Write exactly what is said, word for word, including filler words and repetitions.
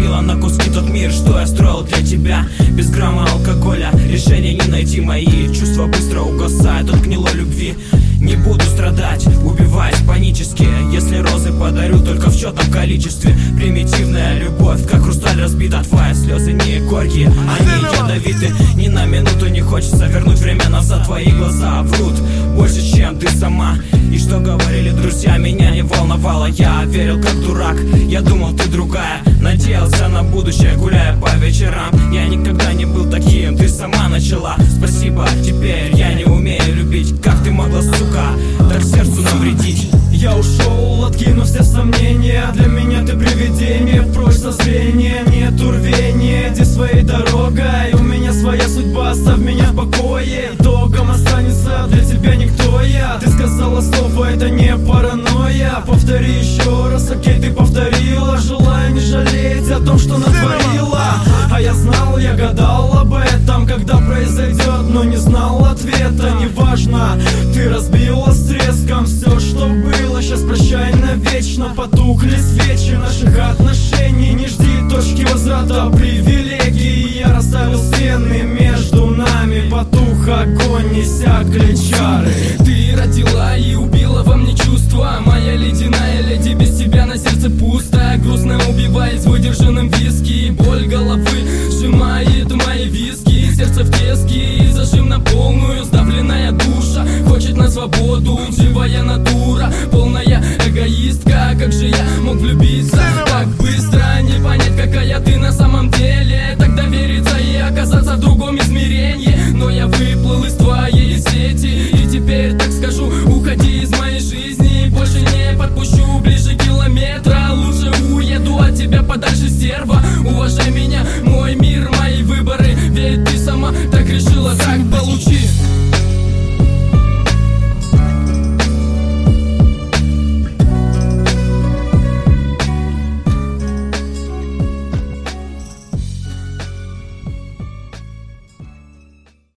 разбила на куски тот мир, что я строил для тебя. Без грамма алкоголя решения не найти, мои чувства быстро угасают от гнилой любви. Не буду страдать, убиваясь панически, если розы подарю только в счетном количестве. Примитивная любовь, как хрусталь разбита, твои слезы не горькие, они ядовиты. Ни на минуту не хочется вернуть время назад, твои глаза врут больше, чем ты сама. И что говорили друзья, меня не волновало, я верил как дурак. Я думал, ты другая, надеялся на будущее, гуляя по вечерам. Я никогда не был таким, ты сама начала. Спасибо, теперь я не умею любить. Как ты могла, сука, так сердцу навредить? Я ушел, откинув все сомнения. Для меня ты привидение, прочь со зрения. Нету рвения, иди своей дорогой. У меня своя судьба, оставь меня в покое. Итогом останется для тебя никто я. Ты сказала слово, это не паранойя. Повтори еще раз, окей, ты повторила. Желаю не жалеть о том, что натворила. А я знал, я гадал об этом, когда произойдет, но не знал ответа. Неважно, ты разбила с треском все, что было. Сейчас прощай навечно, потухли свечи наших отношений. Не жди точки возврата привилегий. Я расставил стены между нами, потух огонь, не иссякли чары. Ты родила и убила во мне чувства. Моя ледяная леди, без тебя на сердце пусто. Грустно убиваясь в выдержанном виске. Боль головы сжимает мои виски. Сердце в теске и зажим на полную. Сдавленная душа хочет на свободу. Живая натура, полная эгоистка. Как же я мог влюбиться так быстро? Не понять, какая ты на самом деле. Так довериться и оказаться в другом измерении. Но я выплыл из твоей сети, и теперь, так скажу, уходи из моей жизни. Больше не подпущу ближе километра. Лучше уеду от тебя подальше, стерва. Уважай меня, мой мир, мои выборы. Ведь ты сама так решила, так получи.